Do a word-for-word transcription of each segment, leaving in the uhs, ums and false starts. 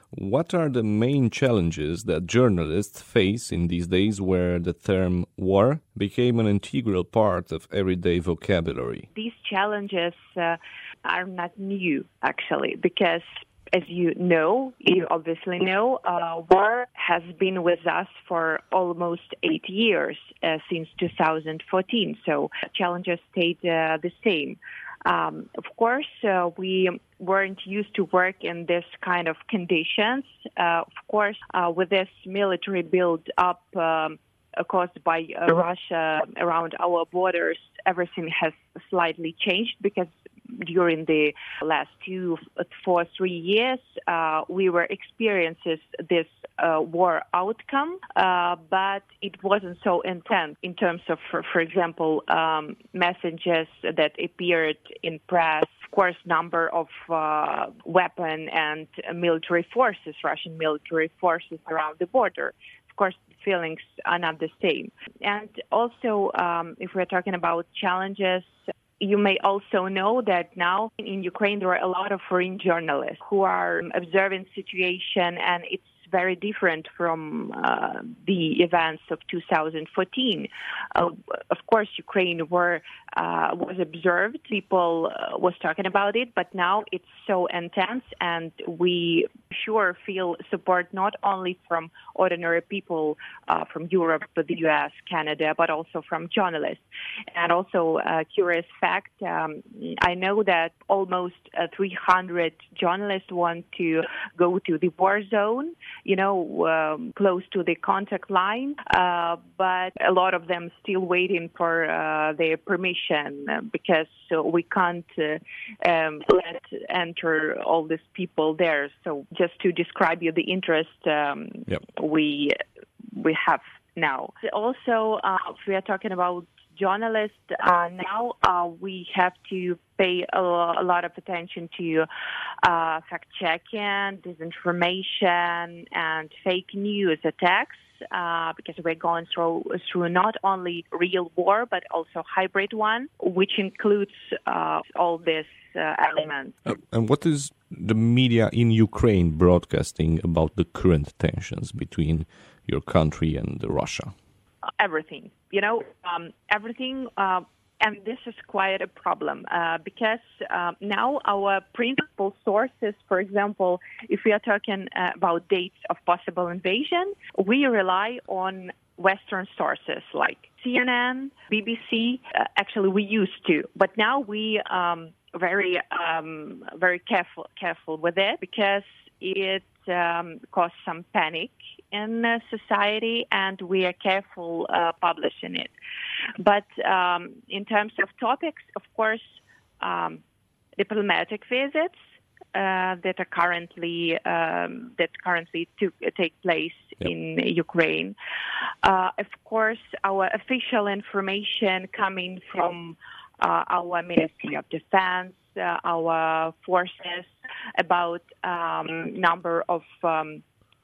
What are the main challenges that journalists face in these days where the term war became an integral part of everyday vocabulary? These challenges uh, are not new, actually, because as you know, you obviously know, uh, war has been with us for almost eight years, uh, since two thousand fourteen. So challenges stayed uh, the same. Um, of course, uh, we weren't used to work in this kind of conditions. Uh, of course, uh, with this military build-up um, caused by uh, Russia around our borders, everything has slightly changed because during the last two, four, three years, uh, we were experiencing this uh, war outcome, uh, but it wasn't so intense in terms of, for, for example, um, messages that appeared in press, of course, number of uh, weapon and military forces, Russian military forces around the border. Of course, feelings are not the same. And also, um, if we're talking about challenges, you may also know that now in Ukraine there are a lot of foreign journalists who are observing situation, and it's very different from uh, the events of two thousand fourteen. Uh, of course, Ukraine were, uh, was observed, people uh, was talking about it, but now it's so intense, and we sure feel support not only from ordinary people uh, from Europe, the U S, Canada, but also from journalists. And also, a curious fact, um, I know that almost uh, three hundred journalists want to go to the war zone, you know, um, close to the contact line, uh, but a lot of them still waiting for uh, their permission uh, because uh, we can't uh, um, let enter all these people there. So just to describe you the interest um, yep. we we have now. Also, uh, if we are talking about journalists, uh, now uh, we have to pay a, a lot of attention to uh, fact-checking, disinformation, and fake news attacks, uh, because we're going through through not only real war, but also hybrid one, which includes uh, all these uh, elements. Uh, and what is the media in Ukraine broadcasting about the current tensions between your country and Russia? Everything, you know, um, everything, uh, and this is quite a problem uh, because uh, now our principal sources, for example, if we are talking uh, about dates of possible invasion, we rely on Western sources like C N N, B B C. Uh, actually, we used to, but now we um, very um, very careful careful with it because it um, caused some panic in uh, society, and we are careful uh, publishing it. But um, in terms of topics, of course, um, diplomatic visits uh, that are currently um, that currently to, uh, take place yep. in Ukraine. Uh, of course, our official information coming from uh, our Ministry of Defense, uh, our forces about um, number of. Um,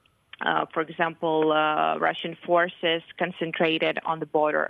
Uh, for example, uh, Russian forces concentrated on the border.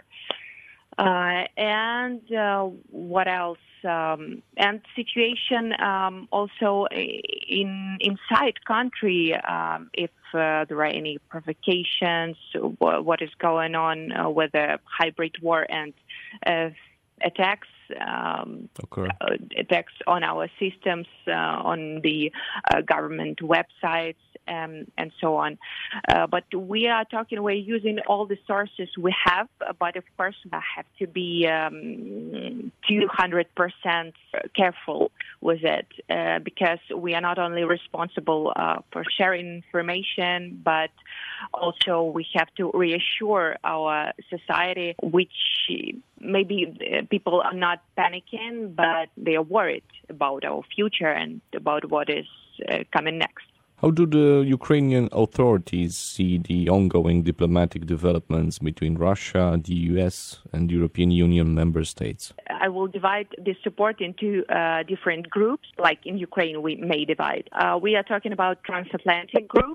Uh, and uh, what else? Um, and situation um, also in inside country, um, if uh, there are any provocations, what is going on uh, with the hybrid war and uh, attacks, um, okay. uh, attacks on our systems, uh, on the uh, government websites, um, and so on. Uh, but we are talking, we're using all the sources we have, but of course we have to be um, two hundred percent careful with it, uh, because we are not only responsible uh, for sharing information, but also we have to reassure our society, which maybe people are not panicking, but they are worried about our future and about what is uh, coming next. How do the Ukrainian authorities see the ongoing diplomatic developments between Russia, the U S, and European Union member states? I will divide this support into uh, different groups, like in Ukraine we may divide. Uh, we are talking about transatlantic group,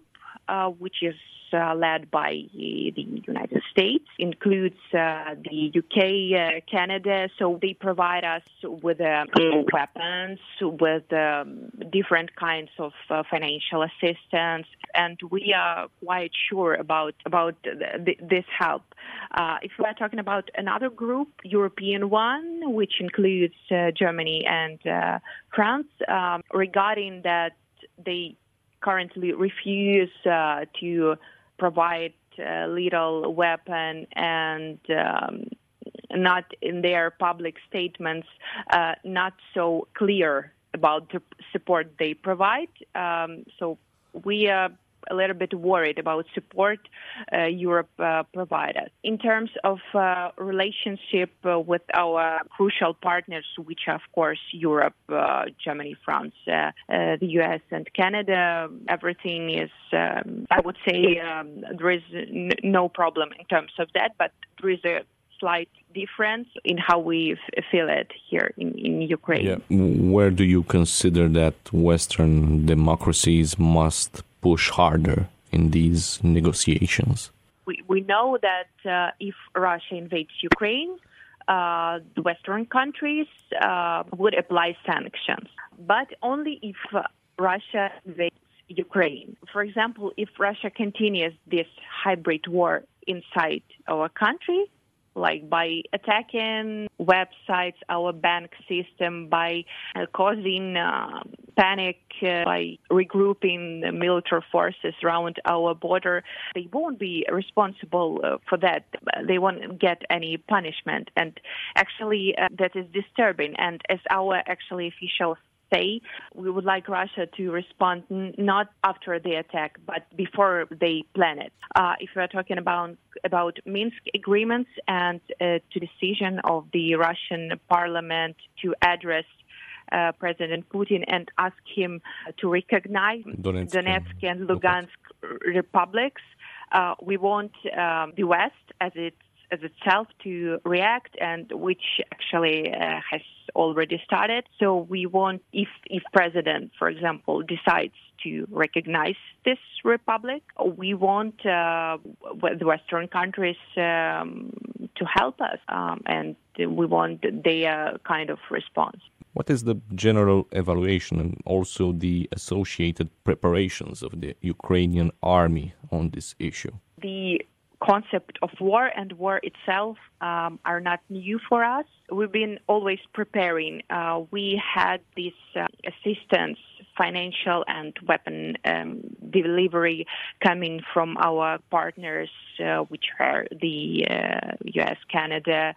uh, which is uh, led by the United States, includes uh, the U K, uh, Canada. So they provide us with uh, weapons, with um, different kinds of uh, financial assistance, and we are quite sure about about th- this help. Uh, if we are talking about another group, European one, which includes uh, Germany and uh, France, um, regarding that they currently refuse uh, to provide a lethal weapon and um, not in their public statements, uh, not so clear about the support they provide. Um, so we are a little bit worried about support uh, Europe uh, provided. In terms of uh, relationship uh, with our crucial partners, which are, of course, Europe, uh, Germany, France, uh, uh, the U S, and Canada, everything is, um, I would say, um, there is n- no problem in terms of that, but there is a slight difference in how we f- feel it here in, in Ukraine. Yeah. Where do you consider that Western democracies must push harder in these negotiations? We, we know that uh, if Russia invades Ukraine, uh, the Western countries uh, would apply sanctions, but only if uh, Russia invades Ukraine. For example, if Russia continues this hybrid war inside our country, like by attacking websites, our bank system, by uh, causing uh, panic, uh, by regrouping the military forces around our border, they won't be responsible uh, for that. They won't get any punishment. And actually, uh, that is disturbing. And as our actually officials say, we would like Russia to respond n- not after the attack, but before they plan it. Uh, if we are talking about about Minsk agreements and uh, to decision of the Russian parliament to address uh, President Putin and ask him to recognize Donetsk, Donetsk and Lugansk republics, uh, we want um, the West as it as itself to react, and which actually uh, has already started. So we want, if if President, for example, decides to recognize this republic, we want uh, the Western countries um, to help us, um, and we want their kind of response. What is the general evaluation and also the associated preparations of the Ukrainian army on this issue? The concept of war and war itself um, are not new for us. We've been always preparing. Uh, we had this uh, assistance, financial and weapon um, delivery coming from our partners, uh, which are the uh, U S, Canada,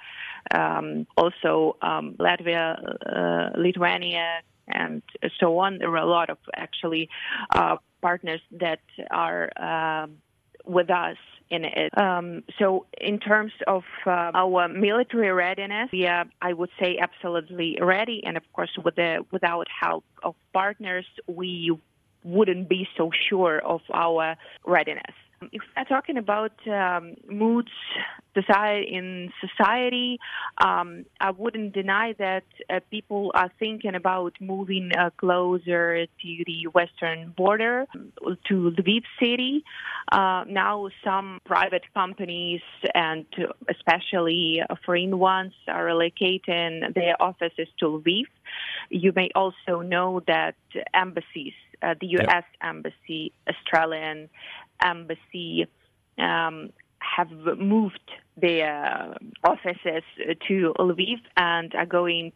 um, also um, Latvia, uh, Lithuania, and so on. There are a lot of actually uh, partners that are uh, with us in it. Um, so in terms of uh, our military readiness, we are, I would say, absolutely ready. And of course, with the, without help of partners, we wouldn't be so sure of our readiness. If we're talking about um, moods society, in society, um, I wouldn't deny that uh, people are thinking about moving uh, closer to the western border, to Lviv city. Uh, now some private companies, and especially foreign ones, are relocating their offices to Lviv. You may also know that embassies, uh, the U S yep. Embassy, Australian Embassy, um, have moved their offices to Lviv and are going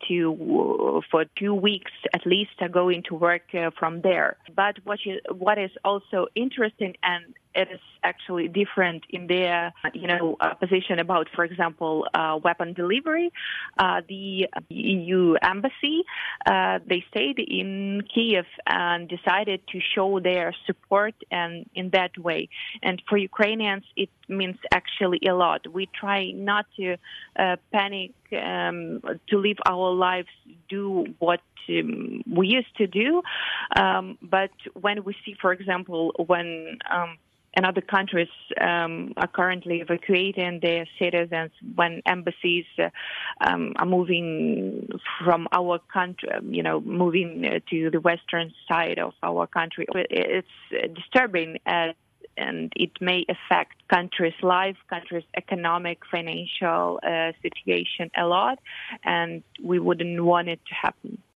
to, for two weeks at least, are going to work uh, from there. But what is, what is also interesting, and it is actually different in their, you know, uh, position about, for example, uh, weapon delivery. Uh, the E U embassy, uh, they stayed in Kiev and decided to show their support, and in that way. And for Ukrainians, it means actually a lot. We try not to uh, panic, um, to live our lives, do what um, we used to do. Um, but when we see, for example, when um, and other countries um, are currently evacuating their citizens, when embassies uh, um, are moving from our country, you know, moving uh, to the western side of our country. It's disturbing. Uh, and it may affect countries' life, countries' economic, financial uh, situation a lot, and we wouldn't want it to happen.